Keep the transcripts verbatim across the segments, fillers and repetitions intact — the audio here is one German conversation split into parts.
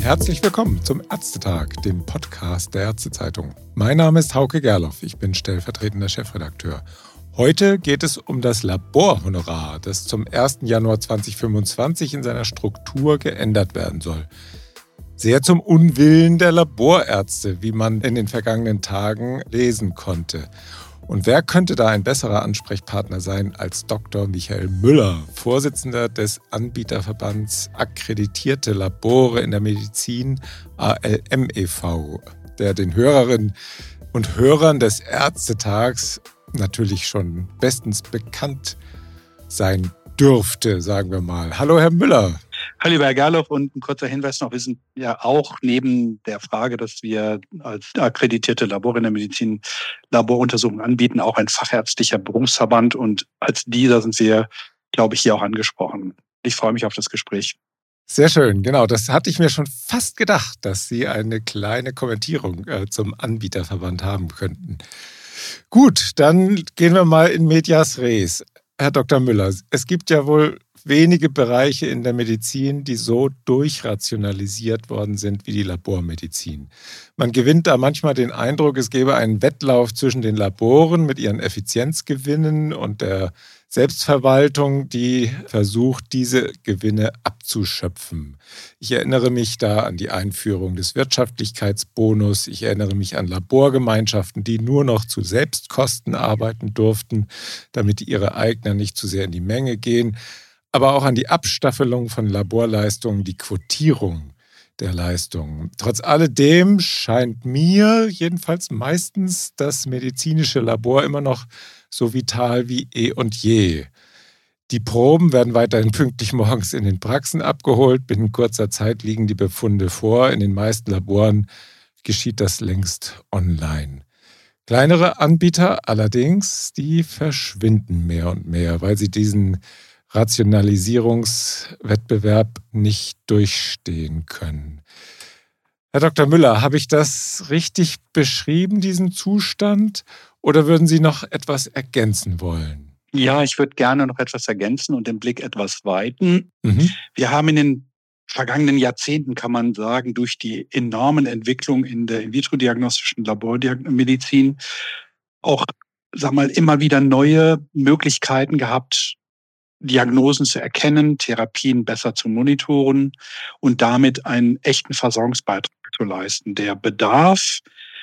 Herzlich willkommen zum Ärztetag, dem Podcast der Ärztezeitung. Mein Name ist Hauke Gerloff, ich bin stellvertretender Chefredakteur. Heute geht es um das Laborhonorar, das zum ersten Januar zweitausendfünfundzwanzig in seiner Struktur geändert werden soll. Sehr zum Unwillen der Laborärzte, wie man in den vergangenen Tagen lesen konnte. Und wer könnte da ein besserer Ansprechpartner sein als Doktor Michael Müller, Vorsitzender des Anbieterverbands Akkreditierte Labore in der Medizin A L M e V, der den Hörerinnen und Hörern des Ärztetags natürlich schon bestens bekannt sein dürfte, sagen wir mal. Hallo, Herr Müller. Hallo, lieber Herr Gerloff, und ein kurzer Hinweis noch. Wir sind ja auch neben der Frage, dass wir als akkreditierte Labore in der Medizin Laboruntersuchungen anbieten, auch ein fachärztlicher Berufsverband. Und als dieser sind wir, glaube ich, hier auch angesprochen. Ich freue mich auf das Gespräch. Sehr schön, genau. Das hatte ich mir schon fast gedacht, dass Sie eine kleine Kommentierung äh, zum Anbieterverband haben könnten. Gut, dann gehen wir mal in medias res. Herr Doktor Müller, es gibt ja wohl wenige Bereiche in der Medizin, die so durchrationalisiert worden sind wie die Labormedizin. Man gewinnt da manchmal den Eindruck, es gäbe einen Wettlauf zwischen den Laboren mit ihren Effizienzgewinnen und der Selbstverwaltung, die versucht, diese Gewinne abzuschöpfen. Ich erinnere mich da an die Einführung des Wirtschaftlichkeitsbonus. Ich erinnere mich an Laborgemeinschaften, die nur noch zu Selbstkosten arbeiten durften, damit ihre Eigner nicht zu sehr in die Menge gehen. Aber auch an die Abstaffelung von Laborleistungen, die Quotierung der Leistungen. Trotz alledem scheint mir jedenfalls meistens das medizinische Labor immer noch so vital wie eh und je. Die Proben werden weiterhin pünktlich morgens in den Praxen abgeholt. Binnen kurzer Zeit liegen die Befunde vor. In den meisten Laboren geschieht das längst online. Kleinere Anbieter allerdings, die verschwinden mehr und mehr, weil sie diesen Rationalisierungswettbewerb nicht durchstehen können. Herr Doktor Müller, habe ich das richtig beschrieben, diesen Zustand, oder würden Sie noch etwas ergänzen wollen? Ja, ich würde gerne noch etwas ergänzen und den Blick etwas weiten. Mhm. Wir haben in den vergangenen Jahrzehnten, kann man sagen, durch die enormen Entwicklungen in der In-vitro-diagnostischen Labormedizin auch, sag mal, immer wieder neue Möglichkeiten gehabt, Diagnosen zu erkennen, Therapien besser zu monitoren und damit einen echten Versorgungsbeitrag zu leisten. Der Bedarf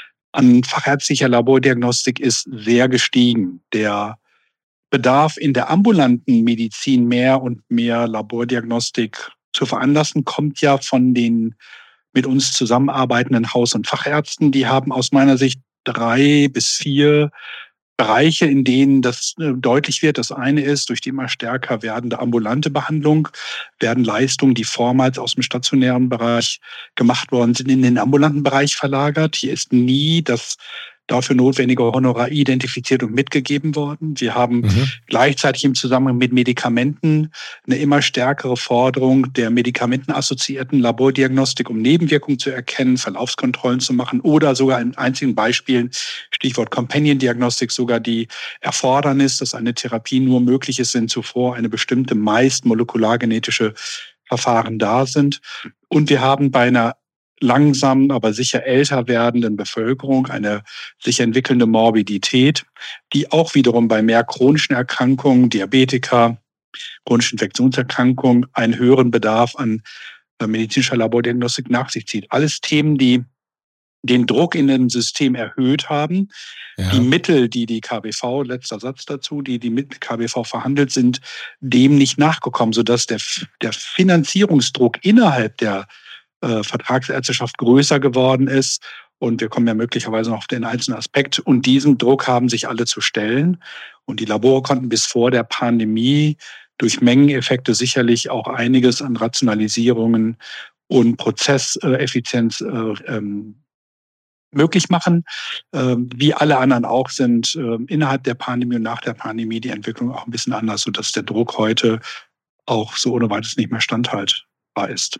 an fachärztlicher Labordiagnostik ist sehr gestiegen. Der Bedarf in der ambulanten Medizin, mehr und mehr Labordiagnostik zu veranlassen, kommt ja von den mit uns zusammenarbeitenden Haus- und Fachärzten. Die haben aus meiner Sicht drei bis vier Bereiche, in denen das deutlich wird. Das eine ist, durch die immer stärker werdende ambulante Behandlung werden Leistungen, die vormals aus dem stationären Bereich gemacht worden sind, in den ambulanten Bereich verlagert. Hier ist nie das dafür notwendige Honorar identifiziert und mitgegeben worden. Wir haben mhm. gleichzeitig im Zusammenhang mit Medikamenten eine immer stärkere Forderung der medikamentenassoziierten Labordiagnostik, um Nebenwirkungen zu erkennen, Verlaufskontrollen zu machen oder sogar in einzelnen Beispielen, Stichwort Companion-Diagnostik, sogar die Erfordernis, dass eine Therapie nur möglich ist, wenn zuvor eine bestimmte, meist molekulargenetische Verfahren da sind. Und wir haben bei einer langsam, aber sicher älter werdenden Bevölkerung eine sich entwickelnde Morbidität, die auch wiederum bei mehr chronischen Erkrankungen, Diabetiker, chronischen Infektionserkrankungen einen höheren Bedarf an medizinischer Labordiagnostik nach sich zieht. Alles Themen, die den Druck in dem System erhöht haben. Ja. Die Mittel, die die K B V, letzter Satz dazu, die die mit K B V verhandelt sind, dem nicht nachgekommen, sodass der, der Finanzierungsdruck innerhalb der Äh, Vertragsärzteschaft größer geworden ist. Und wir kommen ja möglicherweise noch auf den einzelnen Aspekt. Und diesem Druck haben sich alle zu stellen. Und die Labore konnten bis vor der Pandemie durch Mengeneffekte sicherlich auch einiges an Rationalisierungen und Prozesseffizienz äh, ähm, möglich machen. Äh, wie alle anderen auch sind äh, innerhalb der Pandemie und nach der Pandemie die Entwicklung auch ein bisschen anders, sodass der Druck heute auch so ohne weiteres nicht mehr standhaltbar ist.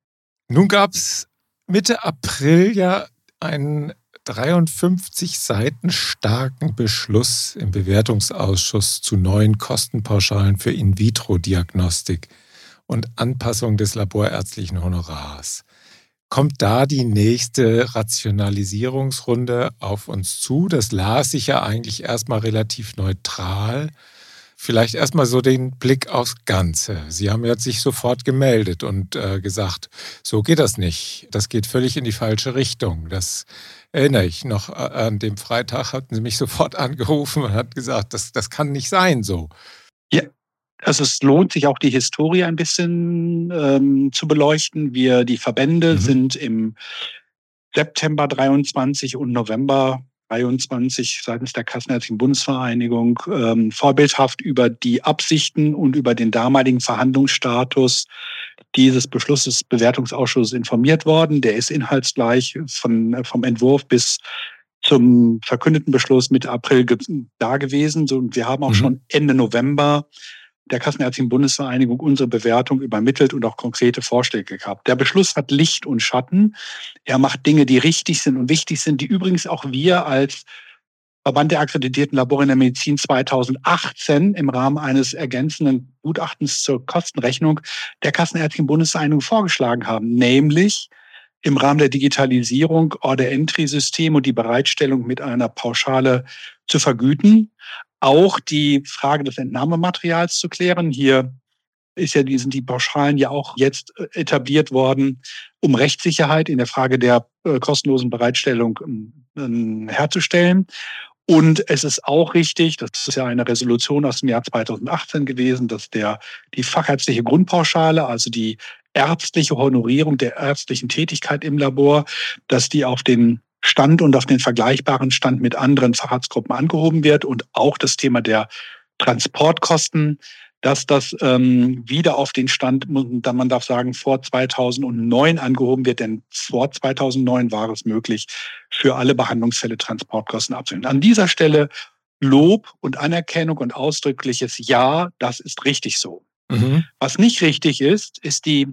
Nun gab es Mitte April ja einen dreiundfünfzig Seiten starken Beschluss im Bewertungsausschuss zu neuen Kostenpauschalen für In-vitro-Diagnostik und Anpassung des laborärztlichen Honorars. Kommt da die nächste Rationalisierungsrunde auf uns zu? Das las ich ja eigentlich erstmal relativ neutral. Vielleicht erstmal so den Blick aufs Ganze. Sie haben jetzt sich sofort gemeldet und äh, gesagt, so geht das nicht. Das geht völlig in die falsche Richtung. Das erinnere ich noch. An dem Freitag hatten Sie mich sofort angerufen und hat gesagt, das, das kann nicht sein so. Ja, also es lohnt sich auch die Historie ein bisschen ähm, zu beleuchten. Wir, die Verbände, mhm. sind im September dreiundzwanzig und November dreiundzwanzig seitens der Kassenärztlichen Bundesvereinigung ähm, vorbildhaft über die Absichten und über den damaligen Verhandlungsstatus dieses Beschlusses des Bewertungsausschusses informiert worden. Der ist inhaltsgleich von, vom Entwurf bis zum verkündeten Beschluss Mitte April da gewesen. So, und wir haben auch mhm. schon Ende November der Kassenärztlichen Bundesvereinigung unsere Bewertung übermittelt und auch konkrete Vorschläge gehabt. Der Beschluss hat Licht und Schatten. Er macht Dinge, die richtig sind und wichtig sind, die übrigens auch wir als Verband der akkreditierten Labore in der Medizin zweitausendachtzehn im Rahmen eines ergänzenden Gutachtens zur Kostenrechnung der Kassenärztlichen Bundesvereinigung vorgeschlagen haben, nämlich im Rahmen der Digitalisierung Order-Entry-System und die Bereitstellung mit einer Pauschale zu vergüten. Auch die Frage des Entnahmematerials zu klären. Hier ist ja, sind die Pauschalen ja auch jetzt etabliert worden, um Rechtssicherheit in der Frage der äh, kostenlosen Bereitstellung äh, herzustellen. Und es ist auch richtig, das ist ja eine Resolution aus dem Jahr zweitausendachtzehn gewesen, dass der, die fachärztliche Grundpauschale, also die ärztliche Honorierung der ärztlichen Tätigkeit im Labor, dass die auf den Stand und auf den vergleichbaren Stand mit anderen Facharztgruppen angehoben wird und auch das Thema der Transportkosten, dass das ähm, wieder auf den Stand, man darf sagen, vor zweitausendneun angehoben wird, denn vor zweitausendneun war es möglich, für alle Behandlungsfälle Transportkosten abzunehmen. An dieser Stelle Lob und Anerkennung und ausdrückliches Ja, das ist richtig so. Mhm. Was nicht richtig ist, ist die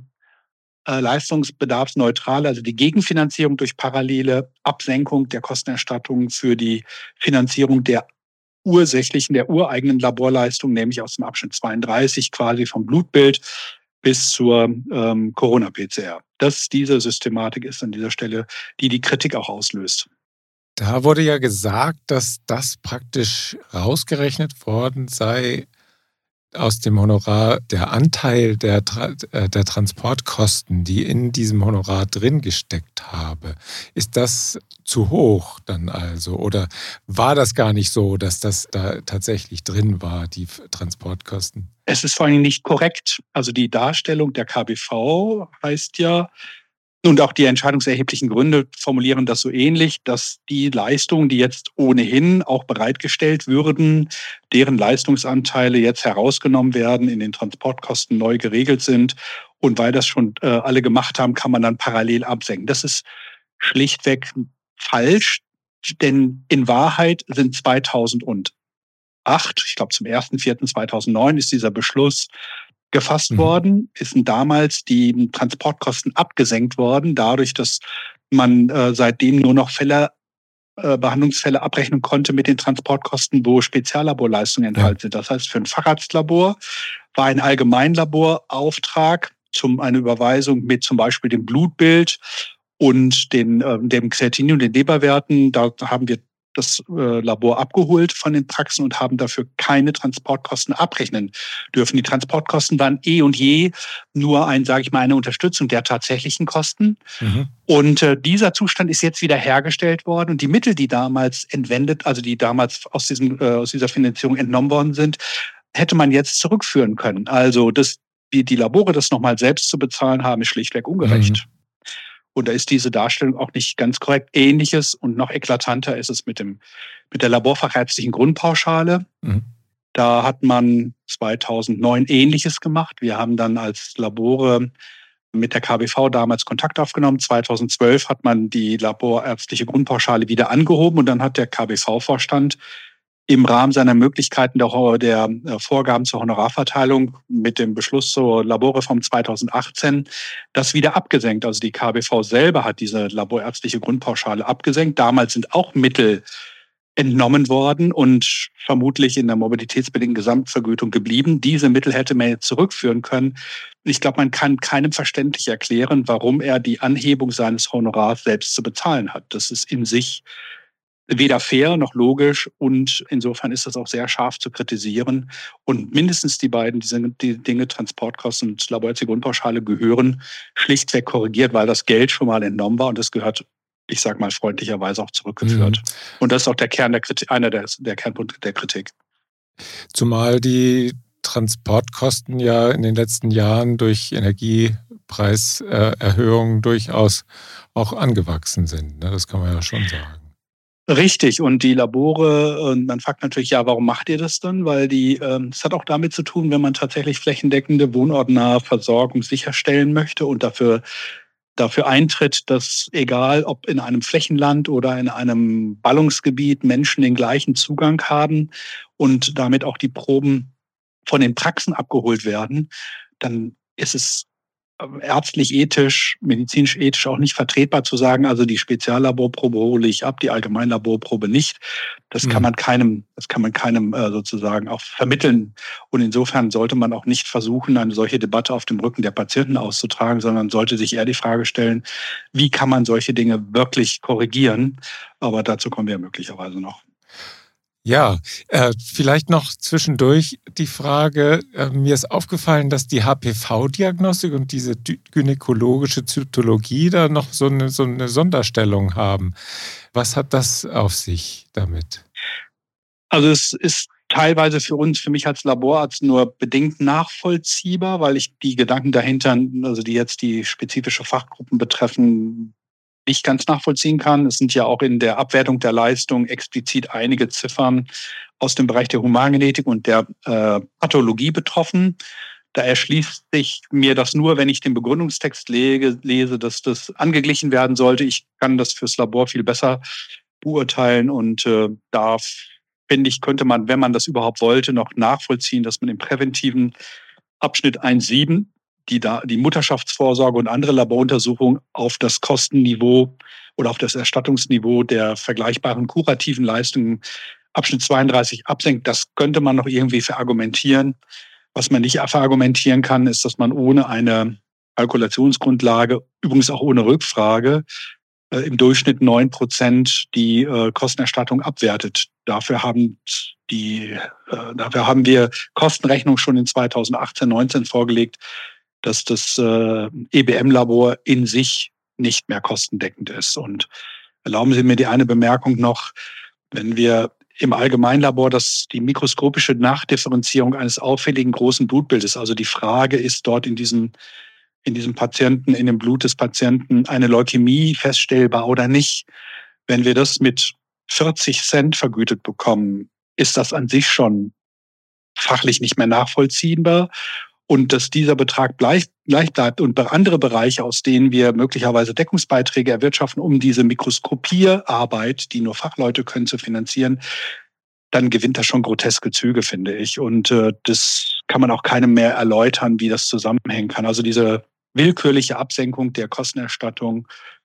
äh, leistungsbedarfsneutrale, also die Gegenfinanzierung durch parallele Absenkung der Kostenerstattung für die Finanzierung der ursächlichen, der ureigenen Laborleistung, nämlich aus dem Abschnitt zweiunddreißig, quasi vom Blutbild bis zur ähm, Corona-P C R. Das, diese Systematik ist an dieser Stelle, die die Kritik auch auslöst. Da wurde ja gesagt, dass das praktisch rausgerechnet worden sei aus dem Honorar, der Anteil der, der Transportkosten, die in diesem Honorar drin gesteckt habe. Ist das zu hoch dann also? Oder war das gar nicht so, dass das da tatsächlich drin war, die Transportkosten? Es ist vor allem nicht korrekt. Also die Darstellung der K B V heißt ja, und auch die entscheidungserheblichen Gründe formulieren das so ähnlich, dass die Leistungen, die jetzt ohnehin auch bereitgestellt würden, deren Leistungsanteile jetzt herausgenommen werden, in den Transportkosten neu geregelt sind. Und weil das schon äh, alle gemacht haben, kann man dann parallel absenken. Das ist schlichtweg falsch, denn in Wahrheit sind zweitausendacht, ich glaube zum ersten vierten zweitausendneun ist dieser Beschluss gefasst mhm. worden, ist damals die Transportkosten abgesenkt worden, dadurch, dass man äh, seitdem nur noch Fälle, äh, Behandlungsfälle abrechnen konnte mit den Transportkosten, wo Speziallaborleistungen enthalten ja. sind. Das heißt, für ein Facharztlabor war ein Allgemeinlaborauftrag zum eine Überweisung mit zum Beispiel dem Blutbild und den, äh, dem Kreatinin und den Leberwerten. Da haben wir das äh, Labor abgeholt von den Praxen und haben dafür keine Transportkosten abrechnen dürfen. Die Transportkosten waren eh und je nur ein, sage ich mal, eine Unterstützung der tatsächlichen Kosten. Mhm. Und äh, dieser Zustand ist jetzt wieder hergestellt worden. Und die Mittel, die damals entwendet, also die damals aus, diesem, äh, aus dieser Finanzierung entnommen worden sind, hätte man jetzt zurückführen können. Also das, wie die Labore das nochmal selbst zu bezahlen haben, ist schlichtweg ungerecht. Mhm. Und da ist diese Darstellung auch nicht ganz korrekt. Ähnliches und noch eklatanter ist es mit, dem, mit der laborfachärztlichen Grundpauschale. Mhm. Da hat man zweitausendneun Ähnliches gemacht. Wir haben dann als Labore mit der K B V damals Kontakt aufgenommen. zweitausendzwölf hat man die laborärztliche Grundpauschale wieder angehoben und dann hat der K B V-Vorstand im Rahmen seiner Möglichkeiten der, der Vorgaben zur Honorarverteilung mit dem Beschluss zur Laborreform zweitausendachtzehn das wieder abgesenkt. Also die K B V selber hat diese laborärztliche Grundpauschale abgesenkt. Damals sind auch Mittel entnommen worden und vermutlich in der mobilitätsbedingten Gesamtvergütung geblieben. Diese Mittel hätte man jetzt zurückführen können. Ich glaube, man kann keinem verständlich erklären, warum er die Anhebung seines Honorars selbst zu bezahlen hat. Das ist in sich weder fair noch logisch und insofern ist das auch sehr scharf zu kritisieren. Und mindestens die beiden diese, die Dinge, Transportkosten und laborätische Grundpauschale, gehören schlichtweg korrigiert, weil das Geld schon mal entnommen war und das gehört, ich sage mal freundlicherweise, auch zurückgeführt. Mhm. Und das ist auch der Kern der Kritik, einer der, der Kernpunkte der Kritik. Zumal die Transportkosten ja in den letzten Jahren durch Energiepreiserhöhungen durchaus auch angewachsen sind. Das kann man ja schon sagen. Richtig. Und die Labore, man fragt natürlich, ja, warum macht ihr das dann? Weil die, es hat auch damit zu tun, wenn man tatsächlich flächendeckende, wohnortnahe Versorgung sicherstellen möchte und dafür, dafür eintritt, dass egal ob in einem Flächenland oder in einem Ballungsgebiet Menschen den gleichen Zugang haben und damit auch die Proben von den Praxen abgeholt werden, dann ist es ärztlich, ethisch, medizinisch, ethisch auch nicht vertretbar zu sagen, also die Speziallaborprobe hole ich ab, die Allgemeinlaborprobe nicht. Das kann man keinem, das kann man keinem äh, sozusagen auch vermitteln. Und insofern sollte man auch nicht versuchen, eine solche Debatte auf dem Rücken der Patienten auszutragen, sondern sollte sich eher die Frage stellen, wie kann man solche Dinge wirklich korrigieren? Aber dazu kommen wir möglicherweise noch. Ja, äh, vielleicht noch zwischendurch die Frage, äh, mir ist aufgefallen, dass die H P V-Diagnostik und diese gynäkologische Zytologie da noch so eine, so eine Sonderstellung haben. Was hat das auf sich damit? Also es ist teilweise für uns, für mich als Laborarzt nur bedingt nachvollziehbar, weil ich die Gedanken dahinter, also die jetzt die spezifische Fachgruppen betreffen, nicht ganz nachvollziehen kann. Es sind ja auch in der Abwertung der Leistung explizit einige Ziffern aus dem Bereich der Humangenetik und der äh, Pathologie betroffen. Da erschließt sich mir das nur, wenn ich den Begründungstext lege, lese, dass das angeglichen werden sollte. Ich kann das fürs Labor viel besser beurteilen und äh, da finde ich, könnte man, wenn man das überhaupt wollte, noch nachvollziehen, dass man im präventiven Abschnitt eins Punkt sieben die, da, die Mutterschaftsvorsorge und andere Laboruntersuchungen auf das Kostenniveau oder auf das Erstattungsniveau der vergleichbaren kurativen Leistungen Abschnitt zweiunddreißig absenkt. Das könnte man noch irgendwie verargumentieren. Was man nicht verargumentieren kann, ist, dass man ohne eine Kalkulationsgrundlage, übrigens auch ohne Rückfrage, äh, im Durchschnitt neun Prozent die äh, Kostenerstattung abwertet. Dafür haben die, äh, dafür haben wir Kostenrechnung schon in zweitausendachtzehn, neunzehn vorgelegt, dass das äh, E B M-Labor in sich nicht mehr kostendeckend ist. Und erlauben Sie mir die eine Bemerkung noch, wenn wir im Allgemeinlabor das, die mikroskopische Nachdifferenzierung eines auffälligen großen Blutbildes, also die Frage, ist dort in diesem, in diesem Patienten, in dem Blut des Patienten eine Leukämie feststellbar oder nicht, wenn wir das mit vierzig Cent vergütet bekommen, ist das an sich schon fachlich nicht mehr nachvollziehbar. Und dass dieser Betrag gleich, gleich bleibt und andere Bereiche, aus denen wir möglicherweise Deckungsbeiträge erwirtschaften, um diese Mikroskopierarbeit, die nur Fachleute können, zu finanzieren, dann gewinnt das schon groteske Züge, finde ich. Und äh, das kann man auch keinem mehr erläutern, wie das zusammenhängen kann. Also diese willkürliche Absenkung der Kostenerstattung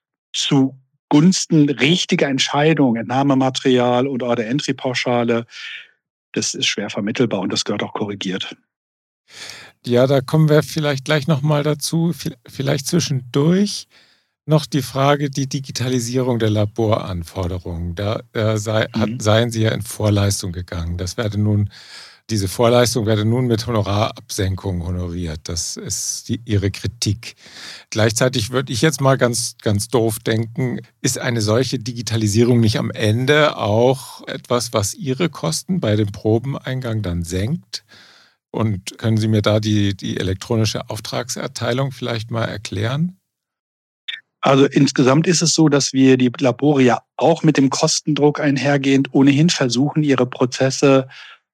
zugunsten richtiger Entscheidungen, Entnahmematerial und Order-Entry-Pauschale, das ist schwer vermittelbar und das gehört auch korrigiert. Ja, da kommen wir vielleicht gleich nochmal dazu. Vielleicht zwischendurch noch die Frage, die Digitalisierung der Laboranforderungen. Da äh, sei, mhm. hat, seien Sie ja in Vorleistung gegangen. Das werde nun, diese Vorleistung werde nun mit Honorarabsenkung honoriert. Das ist die, Ihre Kritik. Gleichzeitig würde ich jetzt mal ganz, ganz doof denken, ist eine solche Digitalisierung nicht am Ende auch etwas, was Ihre Kosten bei dem Probeneingang dann senkt? Und können Sie mir da die, die elektronische Auftragserteilung vielleicht mal erklären? Also insgesamt ist es so, dass wir die Labore ja auch mit dem Kostendruck einhergehend ohnehin versuchen, ihre Prozesse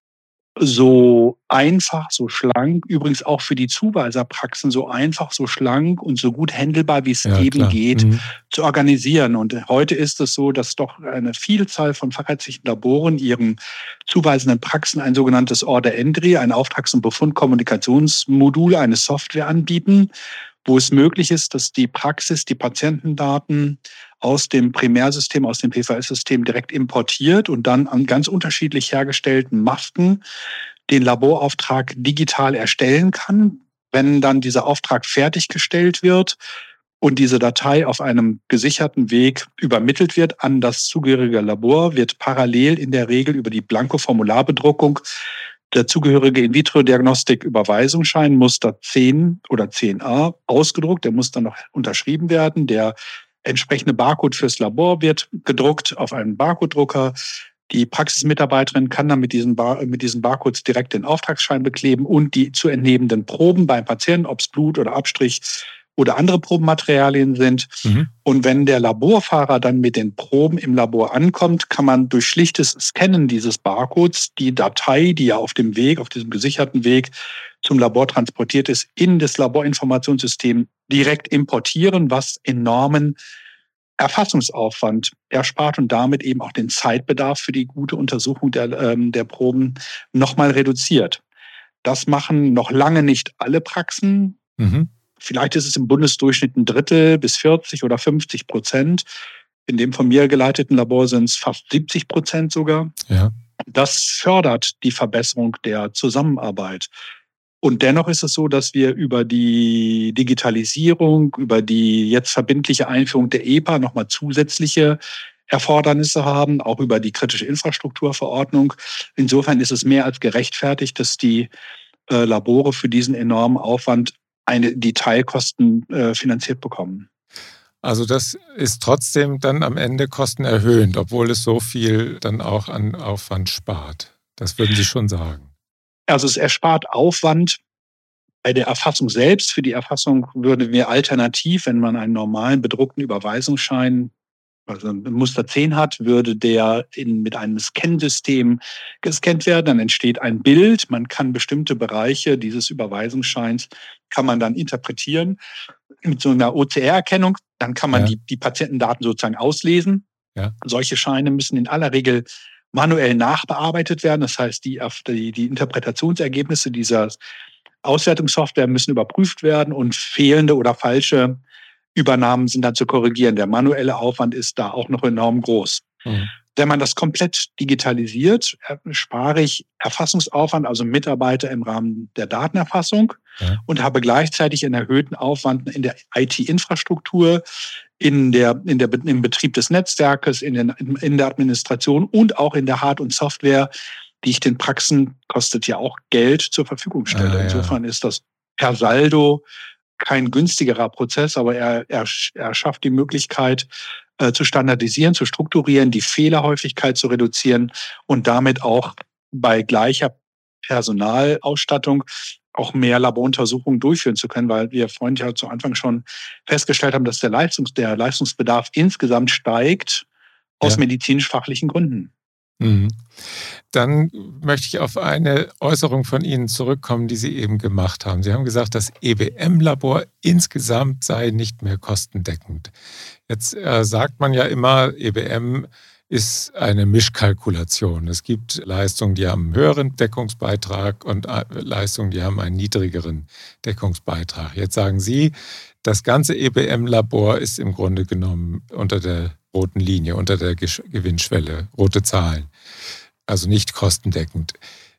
so einfach, so schlank, übrigens auch für die Zuweiserpraxen so einfach, so schlank und so gut handelbar, wie es ja, eben klar. geht, mhm. zu organisieren. Und heute ist es so, dass doch eine Vielzahl von fachärztlichen Laboren ihren zuweisenden Praxen ein sogenanntes Order Entry, ein Auftrags- und Befundkommunikationsmodul, eine Software anbieten, wo es möglich ist, dass die Praxis die Patientendaten aus dem Primärsystem, aus dem P V S-System direkt importiert und dann an ganz unterschiedlich hergestellten Masken den Laborauftrag digital erstellen kann. Wenn dann dieser Auftrag fertiggestellt wird und diese Datei auf einem gesicherten Weg übermittelt wird an das zugehörige Labor, wird parallel in der Regel über die Blanko-Formularbedruckung der zugehörige In-vitro-Diagnostik-Überweisungsschein Muster zehn oder zehn a ausgedruckt. Der muss dann noch unterschrieben werden. Der entsprechende Barcode fürs Labor wird gedruckt auf einen Barcode-Drucker. Die Praxismitarbeiterin kann dann mit diesen, Bar- mit diesen Barcodes direkt den Auftragsschein bekleben und die zu entnehmenden Proben beim Patienten, ob es Blut oder Abstrich oder andere Probenmaterialien sind. Mhm. Und wenn der Laborfahrer dann mit den Proben im Labor ankommt, kann man durch schlichtes Scannen dieses Barcodes die Datei, die ja auf dem Weg, auf diesem gesicherten Weg zum Labor transportiert ist, in das Laborinformationssystem direkt importieren, was enormen Erfassungsaufwand erspart und damit eben auch den Zeitbedarf für die gute Untersuchung der, ähm, der Proben nochmal reduziert. Das machen noch lange nicht alle Praxen. Mhm. Vielleicht ist es im Bundesdurchschnitt ein Drittel bis vierzig oder fünfzig Prozent. In dem von mir geleiteten Labor sind es fast siebzig Prozent sogar. Ja. Das fördert die Verbesserung der Zusammenarbeit. Und dennoch ist es so, dass wir über die Digitalisierung, über die jetzt verbindliche Einführung der E P A nochmal zusätzliche Erfordernisse haben, auch über die kritische Infrastrukturverordnung. Insofern ist es mehr als gerechtfertigt, dass die äh, Labore für diesen enormen Aufwand eine, die Teilkosten äh, finanziert bekommen. Also das ist trotzdem dann am Ende kostenerhöhend, obwohl es so viel dann auch an Aufwand spart. Das würden Sie schon sagen. Also es erspart Aufwand bei der Erfassung selbst. Für die Erfassung würden wir alternativ, wenn man einen normalen bedruckten Überweisungsschein, also Muster zehn hat, würde der in, mit einem Scansystem gescannt werden. Dann entsteht ein Bild. Man kann bestimmte Bereiche dieses Überweisungsscheins kann man dann interpretieren mit so einer O C R-Erkennung. Dann kann man ja. die, die Patientendaten sozusagen auslesen. Ja. Solche Scheine müssen in aller Regel manuell nachbearbeitet werden. Das heißt, die, die, die Interpretationsergebnisse dieser Auswertungssoftware müssen überprüft werden und fehlende oder falsche Übernahmen sind dann zu korrigieren. Der manuelle Aufwand ist da auch noch enorm groß. Mhm. Wenn man das komplett digitalisiert, spare ich Erfassungsaufwand, also Mitarbeiter im Rahmen der Datenerfassung ja. und habe gleichzeitig einen erhöhten Aufwand in der I T-Infrastruktur, in der, in der, im Betrieb des Netzwerkes, in, den, in der Administration und auch in der Hard- und Software, die ich den Praxen, kostet ja auch Geld, zur Verfügung stelle. Ah, ja. Insofern ist das per Saldo kein günstigerer Prozess, aber er, er, er schafft die Möglichkeit, äh, zu standardisieren, zu strukturieren, die Fehlerhäufigkeit zu reduzieren und damit auch bei gleicher Personalausstattung auch mehr Laboruntersuchungen durchführen zu können, weil wir vorhin ja zu Anfang schon festgestellt haben, dass der, Leistungs-, der Leistungsbedarf insgesamt steigt aus ja. medizinisch-fachlichen Gründen. Mhm. Dann möchte ich auf eine Äußerung von Ihnen zurückkommen, die Sie eben gemacht haben. Sie haben gesagt, das E B M-Labor insgesamt sei nicht mehr kostendeckend. Jetzt äh, sagt man ja immer, E B M ist eine Mischkalkulation. Es gibt Leistungen, die haben einen höheren Deckungsbeitrag und Leistungen, die haben einen niedrigeren Deckungsbeitrag. Jetzt sagen Sie, das ganze E B M-Labor ist im Grunde genommen unter der roten Linie, unter der Gewinnschwelle, rote Zahlen, also nicht kostendeckend.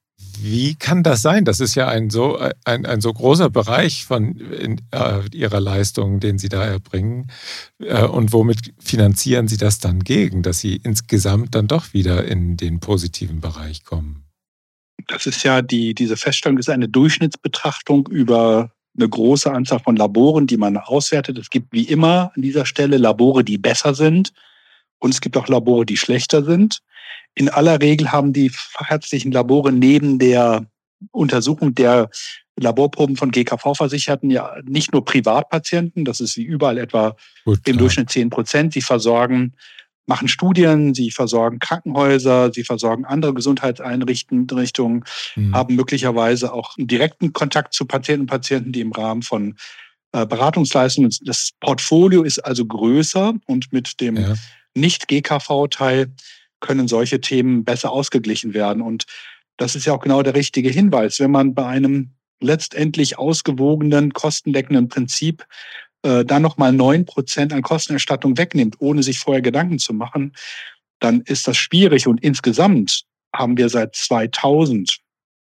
Wie kann das sein? Das ist ja ein so, ein, ein so großer Bereich von in, äh, Ihrer Leistung, den Sie da erbringen. Äh, und womit finanzieren Sie das dann gegen, dass Sie insgesamt dann doch wieder in den positiven Bereich kommen? Das ist ja die, diese Feststellung ist eine Durchschnittsbetrachtung über eine große Anzahl von Laboren, die man auswertet. Es gibt wie immer an dieser Stelle Labore, die besser sind und es gibt auch Labore, die schlechter sind. In aller Regel haben die fachärztlichen Labore neben der Untersuchung der Laborproben von G K V-Versicherten ja nicht nur Privatpatienten, das ist wie überall etwa Gut, im Durchschnitt zehn Prozent. Sie versorgen, machen Studien, sie versorgen Krankenhäuser, sie versorgen andere Gesundheitseinrichtungen, mhm. haben möglicherweise auch einen direkten Kontakt zu Patienten und Patienten, die im Rahmen von äh, Beratungsleistungen, das Portfolio ist also größer und mit dem ja. Nicht-G K V-Teil können solche Themen besser ausgeglichen werden. Und das ist ja auch genau der richtige Hinweis. Wenn man bei einem letztendlich ausgewogenen, kostendeckenden Prinzip äh, dann nochmal neun Prozent an Kostenerstattung wegnimmt, ohne sich vorher Gedanken zu machen, dann ist das schwierig. Und insgesamt haben wir seit zweitausend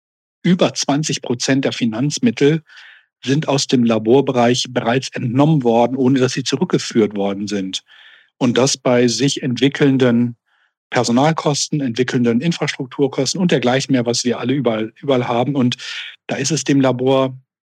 über zwanzig Prozent der Finanzmittel sind aus dem Laborbereich bereits entnommen worden, ohne dass sie zurückgeführt worden sind. Und das bei sich entwickelnden Personalkosten, entwickelnden Infrastrukturkosten und dergleichen mehr, was wir alle überall, überall haben. Und da ist es dem Labor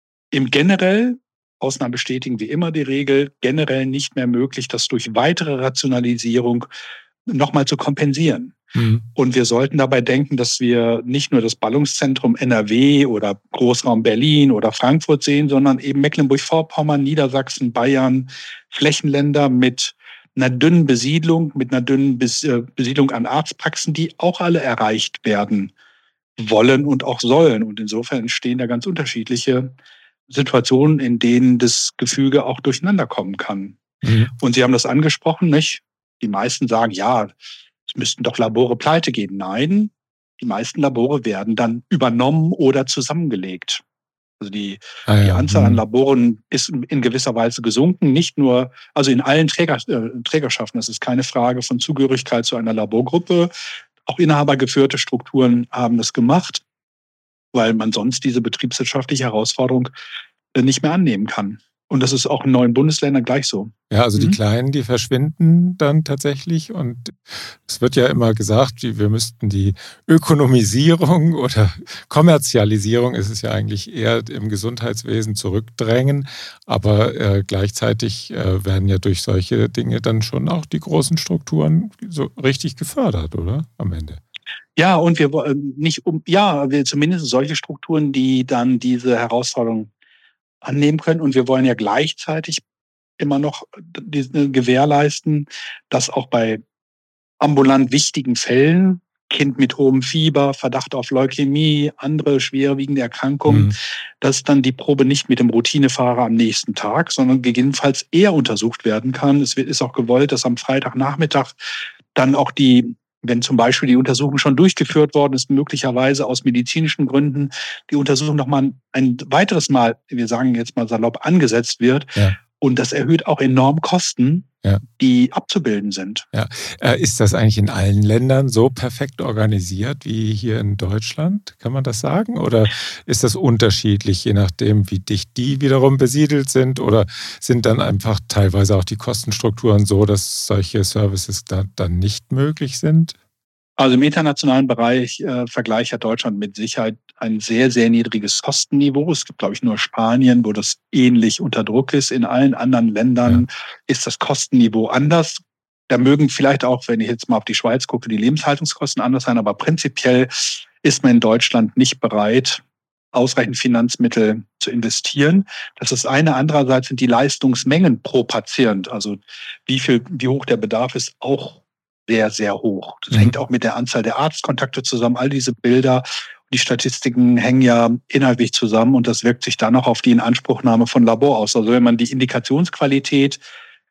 im generell, Ausnahmen bestätigen wie immer die Regel, generell nicht mehr möglich, das durch weitere Rationalisierung nochmal zu kompensieren. Mhm. Und wir sollten dabei denken, dass wir nicht nur das Ballungszentrum N R W oder Großraum Berlin oder Frankfurt sehen, sondern eben Mecklenburg-Vorpommern, Niedersachsen, Bayern, Flächenländer mit einer dünnen Besiedlung, mit einer dünnen Besiedlung an Arztpraxen, die auch alle erreicht werden wollen und auch sollen. Und insofern entstehen da ganz unterschiedliche Situationen, in denen das Gefüge auch durcheinander kommen kann. Mhm. Und Sie haben das angesprochen, nicht? Die meisten sagen, ja, es müssten doch Labore pleite gehen. Nein, die meisten Labore werden dann übernommen oder zusammengelegt. Also die, ah ja, die Anzahl an Laboren ist in gewisser Weise gesunken, nicht nur, also in allen Träger, äh, Trägerschaften. Das ist keine Frage von Zugehörigkeit zu einer Laborgruppe. Auch inhabergeführte Strukturen haben das gemacht, weil man sonst diese betriebswirtschaftliche Herausforderung äh, nicht mehr annehmen kann. Und das ist auch in neuen Bundesländern gleich so. Ja, also mhm. die Kleinen, die verschwinden dann tatsächlich. Und es wird ja immer gesagt, wir müssten die Ökonomisierung oder Kommerzialisierung, ist es ja eigentlich eher im Gesundheitswesen, zurückdrängen. Aber äh, gleichzeitig äh, werden ja durch solche Dinge dann schon auch die großen Strukturen so richtig gefördert, oder? Am Ende. Ja, und wir wollen nicht um, ja, wir zumindest solche Strukturen, die dann diese Herausforderung annehmen können. Und wir wollen ja gleichzeitig immer noch diese gewährleisten, dass auch bei ambulant wichtigen Fällen, Kind mit hohem Fieber, Verdacht auf Leukämie, andere schwerwiegende Erkrankungen, mhm. dass dann die Probe nicht mit dem Routinefahrer am nächsten Tag, sondern gegebenenfalls eher untersucht werden kann. Es ist auch gewollt, dass am Freitagnachmittag dann auch die, wenn zum Beispiel die Untersuchung schon durchgeführt worden ist, möglicherweise aus medizinischen Gründen, die Untersuchung nochmal ein weiteres Mal, wir sagen jetzt mal salopp, angesetzt wird. Ja. Und das erhöht auch enorm Kosten, ja. die abzubilden sind. Ja. Ist das eigentlich in allen Ländern so perfekt organisiert wie hier in Deutschland? Kann man das sagen? Oder ist das unterschiedlich, je nachdem, wie dicht die wiederum besiedelt sind? Oder sind dann einfach teilweise auch die Kostenstrukturen so, dass solche Services da, dann nicht möglich sind? Also im internationalen Bereich äh, Vergleich hat Deutschland mit Sicherheit ein sehr, sehr niedriges Kostenniveau. Es gibt, glaube ich, nur Spanien, wo das ähnlich unter Druck ist. In allen anderen Ländern ja. ist das Kostenniveau anders. Da mögen vielleicht auch, wenn ich jetzt mal auf die Schweiz gucke, die Lebenshaltungskosten anders sein. Aber prinzipiell ist man in Deutschland nicht bereit, ausreichend Finanzmittel zu investieren. Das ist eine. Andererseits sind die Leistungsmengen pro Patient, also wie viel, wie hoch der Bedarf ist, auch sehr, sehr hoch. Das mhm. hängt auch mit der Anzahl der Arztkontakte zusammen. All diese Bilder, die Statistiken hängen ja inhaltlich zusammen und das wirkt sich dann auch auf die Inanspruchnahme von Labor aus. Also wenn man die Indikationsqualität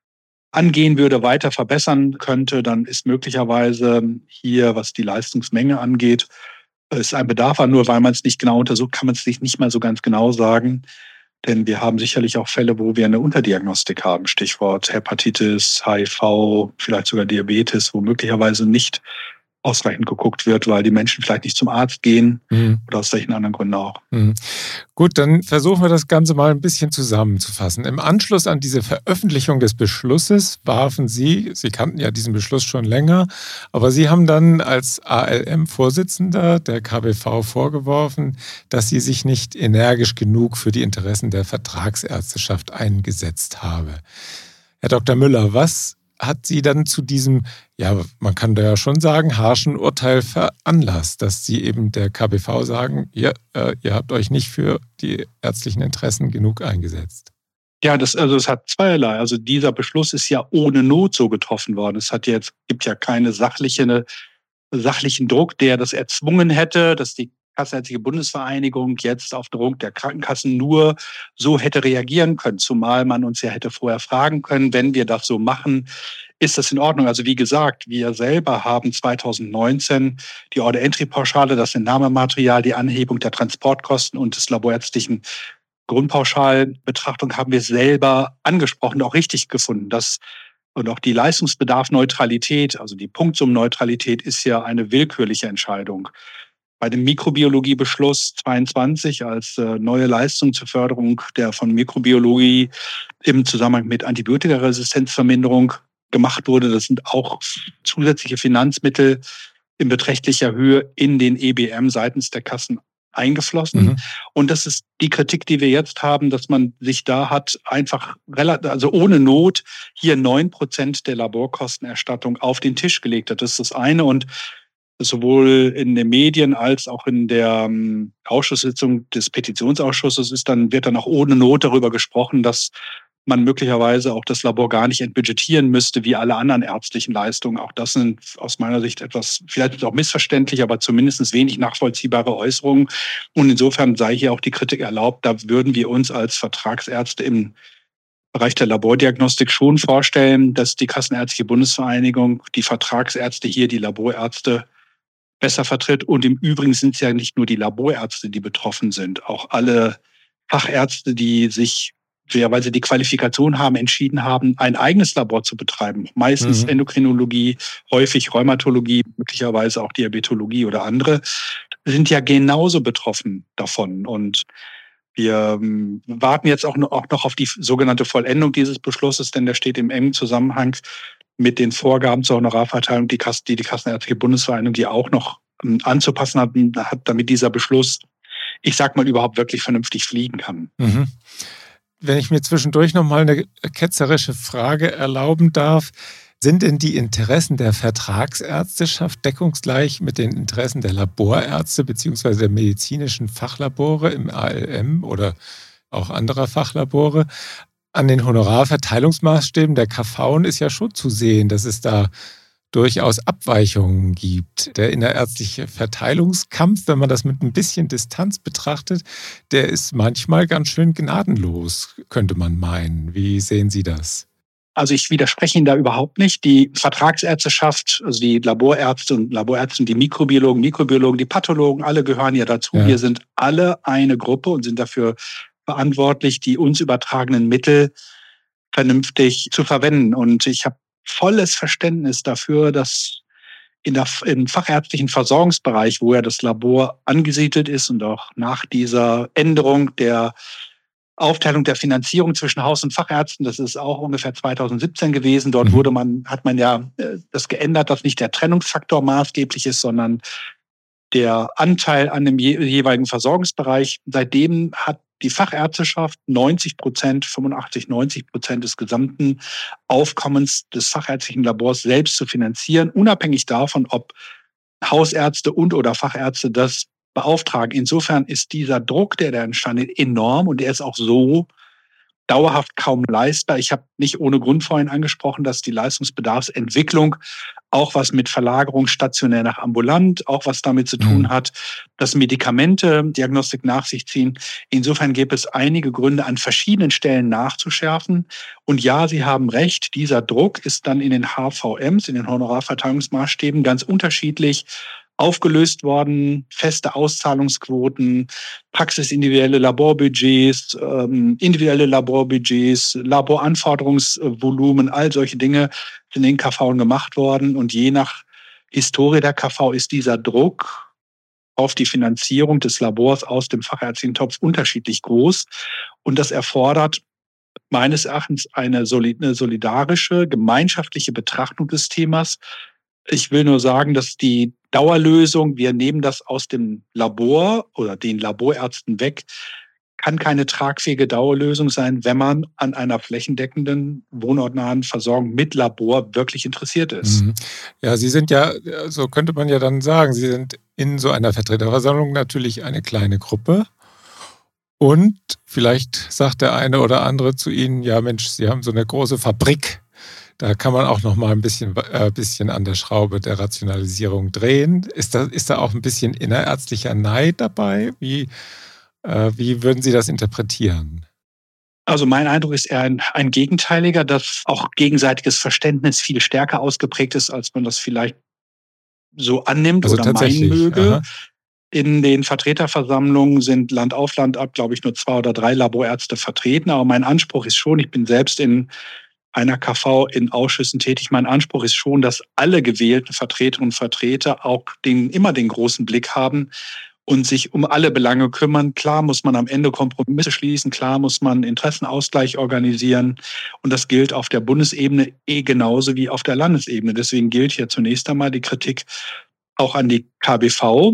angehen würde, weiter verbessern könnte, dann ist möglicherweise hier, was die Leistungsmenge angeht, ist ein Bedarf an. Nur weil man es nicht genau untersucht, kann man es sich nicht mal so ganz genau sagen. Denn wir haben sicherlich auch Fälle, wo wir eine Unterdiagnostik haben. Stichwort Hepatitis, H I V, vielleicht sogar Diabetes, wo möglicherweise nicht ausreichend geguckt wird, weil die Menschen vielleicht nicht zum Arzt gehen mhm. oder aus welchen anderen Gründen auch. Mhm. Gut, dann versuchen wir das Ganze mal ein bisschen zusammenzufassen. Im Anschluss an diese Veröffentlichung des Beschlusses warfen Sie, Sie kannten ja diesen Beschluss schon länger, aber Sie haben dann als A L M-Vorsitzender der K B V vorgeworfen, dass sie sich nicht energisch genug für die Interessen der Vertragsärzteschaft eingesetzt habe. Herr Doktor Müller, was hat Sie dann zu diesem, ja, man kann da ja schon sagen, harschen Urteil veranlasst, dass Sie eben der K B V sagen, ihr, äh, ihr habt euch nicht für die ärztlichen Interessen genug eingesetzt? Ja, das, also es hat zweierlei. Also dieser Beschluss ist ja ohne Not so getroffen worden. Es hat jetzt, gibt ja keine sachliche, sachlichen Druck, der das erzwungen hätte, dass die Kassenärztliche Bundesvereinigung jetzt auf Druck der Krankenkassen nur so hätte reagieren können, zumal man uns ja hätte vorher fragen können, wenn wir das so machen, ist das in Ordnung? Also wie gesagt, wir selber haben zweitausendneunzehn die Order-Entry-Pauschale, das Entnahmematerial, die Anhebung der Transportkosten und des laborärztlichen Grundpauschalbetrachtung haben wir selber angesprochen, auch richtig gefunden. Das, und auch die Leistungsbedarfneutralität, also die Punktsummenneutralität, ist ja eine willkürliche Entscheidung. Bei dem Mikrobiologiebeschluss zweiundzwanzig als äh, neue Leistung zur Förderung der von Mikrobiologie im Zusammenhang mit Antibiotikaresistenzverminderung gemacht wurde, das sind auch zusätzliche Finanzmittel in beträchtlicher Höhe in den E B M seitens der Kassen eingeflossen. Mhm. Und das ist die Kritik, die wir jetzt haben, dass man sich da hat einfach relativ, also ohne Not hier neun Prozent der Laborkostenerstattung auf den Tisch gelegt hat. Das ist das eine. Und sowohl in den Medien als auch in der Ausschusssitzung des Petitionsausschusses ist dann, wird dann auch ohne Not darüber gesprochen, dass man möglicherweise auch das Labor gar nicht entbudgetieren müsste, wie alle anderen ärztlichen Leistungen. Auch das sind aus meiner Sicht etwas, vielleicht auch missverständlich, aber zumindest wenig nachvollziehbare Äußerungen. Und insofern sei hier auch die Kritik erlaubt, da würden wir uns als Vertragsärzte im Bereich der Labordiagnostik schon vorstellen, dass die Kassenärztliche Bundesvereinigung, die Vertragsärzte hier, die Laborärzte besser vertritt. Und im Übrigen sind es ja nicht nur die Laborärzte, die betroffen sind, auch alle Fachärzte, die sich, weil sie die Qualifikation haben, entschieden haben, ein eigenes Labor zu betreiben. Meistens mhm. Endokrinologie, häufig Rheumatologie, möglicherweise auch Diabetologie oder andere, sind ja genauso betroffen davon. Und wir warten jetzt auch noch auf die sogenannte Vollendung dieses Beschlusses, denn der steht im engen Zusammenhang mit den Vorgaben zur Honorarverteilung, die die, die Kassenärztliche Bundesvereinigung, die auch noch anzupassen hat, damit dieser Beschluss, ich sag mal, überhaupt wirklich vernünftig fliegen kann. Mhm. Wenn ich mir zwischendurch noch mal eine ketzerische Frage erlauben darf, sind denn die Interessen der Vertragsärzteschaft deckungsgleich mit den Interessen der Laborärzte bzw. der medizinischen Fachlabore im A L M oder auch anderer Fachlabore? An den Honorarverteilungsmaßstäben der K V ist ja schon zu sehen, dass es da durchaus Abweichungen gibt. Der innerärztliche Verteilungskampf, wenn man das mit ein bisschen Distanz betrachtet, der ist manchmal ganz schön gnadenlos, könnte man meinen. Wie sehen Sie das? Also ich widerspreche Ihnen da überhaupt nicht. Die Vertragsärzteschaft, also die Laborärzte und Laborärzte, die Mikrobiologen, Mikrobiologen, die Pathologen, alle gehören ja dazu. Ja. Wir sind alle eine Gruppe und sind dafür verantwortlich, die uns übertragenen Mittel vernünftig zu verwenden. Und ich habe volles Verständnis dafür, dass in der, im fachärztlichen Versorgungsbereich, wo ja das Labor angesiedelt ist und auch nach dieser Änderung der Aufteilung der Finanzierung zwischen Haus- und Fachärzten, das ist auch ungefähr zweitausendsiebzehn gewesen. Dort wurde man, hat man ja das geändert, dass nicht der Trennungsfaktor maßgeblich ist, sondern der Anteil an dem jeweiligen Versorgungsbereich. Seitdem hat die Fachärzteschaft neunzig Prozent, fünfundachtzig, neunzig Prozent des gesamten Aufkommens des fachärztlichen Labors selbst zu finanzieren, unabhängig davon, ob Hausärzte und oder Fachärzte das beauftragen. Insofern ist dieser Druck, der da entstanden ist, enorm und der ist auch so dauerhaft kaum leistbar. Ich habe nicht ohne Grund vorhin angesprochen, dass die Leistungsbedarfsentwicklung auch was mit Verlagerung stationär nach ambulant, auch was damit zu tun mhm. hat, dass Medikamente Diagnostik nach sich ziehen. Insofern gibt es einige Gründe, an verschiedenen Stellen nachzuschärfen. Und ja, Sie haben recht, dieser Druck ist dann in den H V Ms, in den Honorarverteilungsmaßstäben, ganz unterschiedlich aufgelöst worden, feste Auszahlungsquoten, praxisindividuelle Laborbudgets, ähm, individuelle Laborbudgets, Laboranforderungsvolumen, all solche Dinge sind in den K V gemacht worden. Und je nach Historie der K V ist dieser Druck auf die Finanzierung des Labors aus dem fachärztlichen Topf unterschiedlich groß. Und das erfordert meines Erachtens eine solidarische, gemeinschaftliche Betrachtung des Themas. Ich will nur sagen, dass die Dauerlösung, wir nehmen das aus dem Labor oder den Laborärzten weg, kann keine tragfähige Dauerlösung sein, wenn man an einer flächendeckenden, wohnortnahen Versorgung mit Labor wirklich interessiert ist. Ja, Sie sind ja, so könnte man ja dann sagen, Sie sind in so einer Vertreterversammlung natürlich eine kleine Gruppe. Und vielleicht sagt der eine oder andere zu Ihnen, ja Mensch, Sie haben so eine große Fabrik. Da kann man auch noch mal ein bisschen, äh, bisschen an der Schraube der Rationalisierung drehen. Ist da, ist da auch ein bisschen innerärztlicher Neid dabei? Wie, äh, wie würden Sie das interpretieren? Also mein Eindruck ist eher ein, ein gegenteiliger, dass auch gegenseitiges Verständnis viel stärker ausgeprägt ist, als man das vielleicht so annimmt also oder meinen möge. Aha. In den Vertreterversammlungen sind Land auf Land ab, glaube ich, nur zwei oder drei Laborärzte vertreten. Aber mein Anspruch ist schon, ich bin selbst in einer K V in Ausschüssen tätig, mein Anspruch ist schon, dass alle gewählten Vertreterinnen und Vertreter auch den, immer den großen Blick haben und sich um alle Belange kümmern. Klar muss man am Ende Kompromisse schließen, klar muss man Interessenausgleich organisieren. Und das gilt auf der Bundesebene eh genauso wie auf der Landesebene. Deswegen gilt hier zunächst einmal die Kritik auch an die K B V.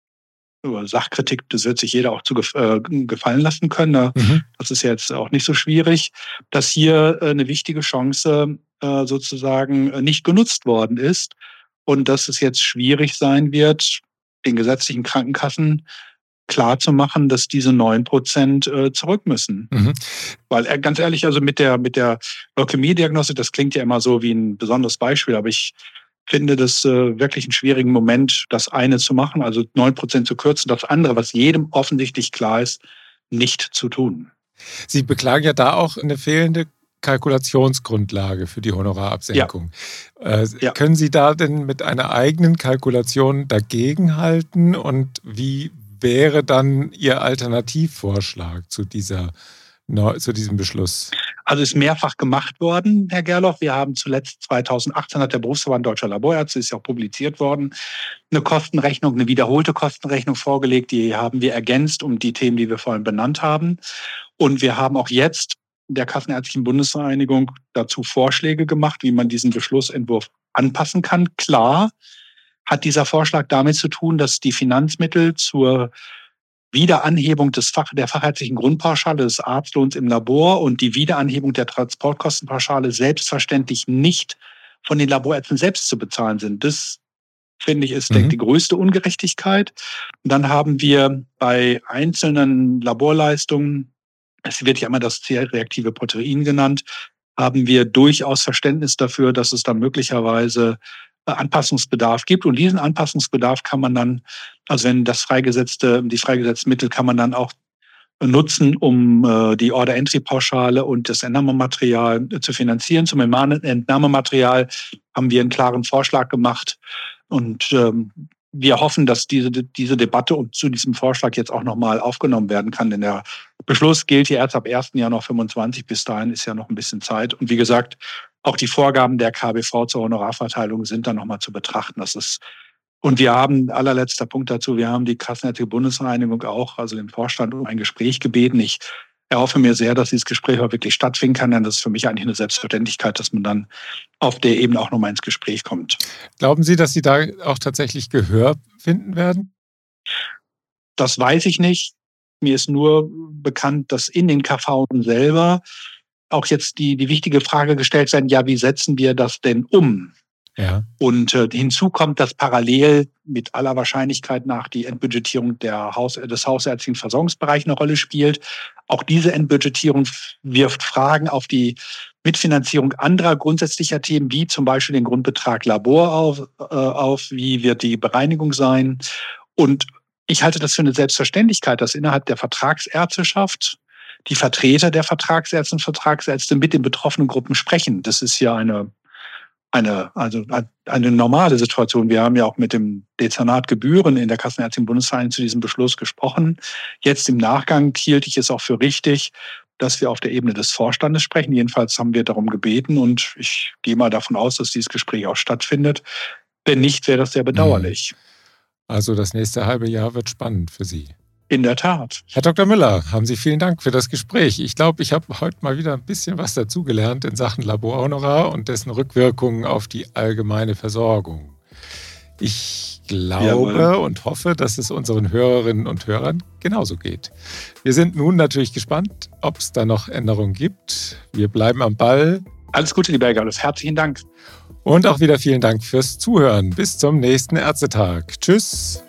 Über Sachkritik, das wird sich jeder auch zu äh, gefallen lassen können. Mhm. Das ist jetzt auch nicht so schwierig, dass hier äh, eine wichtige Chance äh, sozusagen nicht genutzt worden ist und dass es jetzt schwierig sein wird, den gesetzlichen Krankenkassen klarzumachen, dass diese neun Prozent äh, zurück müssen. Mhm. Weil äh, ganz ehrlich, also mit der, mit der Leukämie-Diagnostik, das klingt ja immer so wie ein besonderes Beispiel, aber ich finde das äh, wirklich einen schwierigen Moment, das eine zu machen, also neun Prozent zu kürzen, das andere, was jedem offensichtlich klar ist, nicht zu tun. Sie beklagen ja da auch eine fehlende Kalkulationsgrundlage für die Honorarabsenkung. Ja. Äh, ja. Können Sie da denn mit einer eigenen Kalkulation dagegenhalten und wie wäre dann Ihr Alternativvorschlag zu dieser zu diesem Beschluss? Also ist mehrfach gemacht worden, Herr Gerloff. Wir haben zuletzt zweitausendachtzehn hat der Berufsverband Deutscher Laborärzte, ist ja auch publiziert worden, eine Kostenrechnung, eine wiederholte Kostenrechnung vorgelegt. Die haben wir ergänzt um die Themen, die wir vorhin benannt haben. Und wir haben auch jetzt der Kassenärztlichen Bundesvereinigung dazu Vorschläge gemacht, wie man diesen Beschlussentwurf anpassen kann. Klar hat dieser Vorschlag damit zu tun, dass die Finanzmittel zur Wiederanhebung des Fach, der fachärztlichen Grundpauschale des Arztlohns im Labor und die Wiederanhebung der Transportkostenpauschale selbstverständlich nicht von den Laborärzten selbst zu bezahlen sind. Das, finde ich, ist mhm. die größte Ungerechtigkeit. Und dann haben wir bei einzelnen Laborleistungen, es wird ja immer das C-reaktive Protein genannt, haben wir durchaus Verständnis dafür, dass es da möglicherweise Anpassungsbedarf gibt. Und diesen Anpassungsbedarf kann man dann, also wenn das freigesetzte, die freigesetzten Mittel kann man dann auch nutzen, um äh, die Order-Entry-Pauschale und das Entnahmematerial zu finanzieren. Zum Entnahmematerial haben wir einen klaren Vorschlag gemacht und ähm, wir hoffen, dass diese, diese Debatte und zu diesem Vorschlag jetzt auch nochmal aufgenommen werden kann, denn der Beschluss gilt ja erst ab ersten Januar fünfundzwanzig. Bis dahin ist ja noch ein bisschen Zeit. Und wie gesagt, auch die Vorgaben der K B V zur Honorarverteilung sind dann nochmal zu betrachten. Das ist, und wir haben, allerletzter Punkt dazu, wir haben die Kassenärztliche Bundesvereinigung auch, also den Vorstand, um ein Gespräch gebeten. Ich erhoffe mir sehr, dass dieses Gespräch auch wirklich stattfinden kann, denn das ist für mich eigentlich eine Selbstverständlichkeit, dass man dann auf der Ebene auch nochmal ins Gespräch kommt. Glauben Sie, dass Sie da auch tatsächlich Gehör finden werden? Das weiß ich nicht. Mir ist nur bekannt, dass in den K V selber auch jetzt die, die wichtige Frage gestellt werden, ja, wie setzen wir das denn um? Ja. Und äh, hinzu kommt, dass parallel mit aller Wahrscheinlichkeit nach die Entbudgetierung der Haus, des hausärztlichen Versorgungsbereichs eine Rolle spielt. Auch diese Entbudgetierung wirft Fragen auf die Mitfinanzierung anderer grundsätzlicher Themen, wie zum Beispiel den Grundbetrag Labor auf, äh, auf, wie wird die Bereinigung sein. Und ich halte das für eine Selbstverständlichkeit, dass innerhalb der Vertragsärzteschaft die Vertreter der Vertragsärzte und Vertragsärzte mit den betroffenen Gruppen sprechen. Das ist ja eine, eine, also eine normale Situation. Wir haben ja auch mit dem Dezernat Gebühren in der Kassenärztlichen Bundesvereinigung zu diesem Beschluss gesprochen. Jetzt im Nachgang hielt ich es auch für richtig, dass wir auf der Ebene des Vorstandes sprechen. Jedenfalls haben wir darum gebeten und ich gehe mal davon aus, dass dieses Gespräch auch stattfindet. Wenn nicht, wäre das sehr bedauerlich. Also das nächste halbe Jahr wird spannend für Sie. In der Tat. Herr Doktor Müller, haben Sie vielen Dank für das Gespräch. Ich glaube, ich habe heute mal wieder ein bisschen was dazugelernt in Sachen Laborhonorar und dessen Rückwirkungen auf die allgemeine Versorgung. Ich glaube Jawohl. und hoffe, dass es unseren Hörerinnen und Hörern genauso geht. Wir sind nun natürlich gespannt, ob es da noch Änderungen gibt. Wir bleiben am Ball. Alles Gute, lieber Herr Gerloff. Herzlichen Dank. Und auch wieder vielen Dank fürs Zuhören. Bis zum nächsten Ärztetag. Tschüss.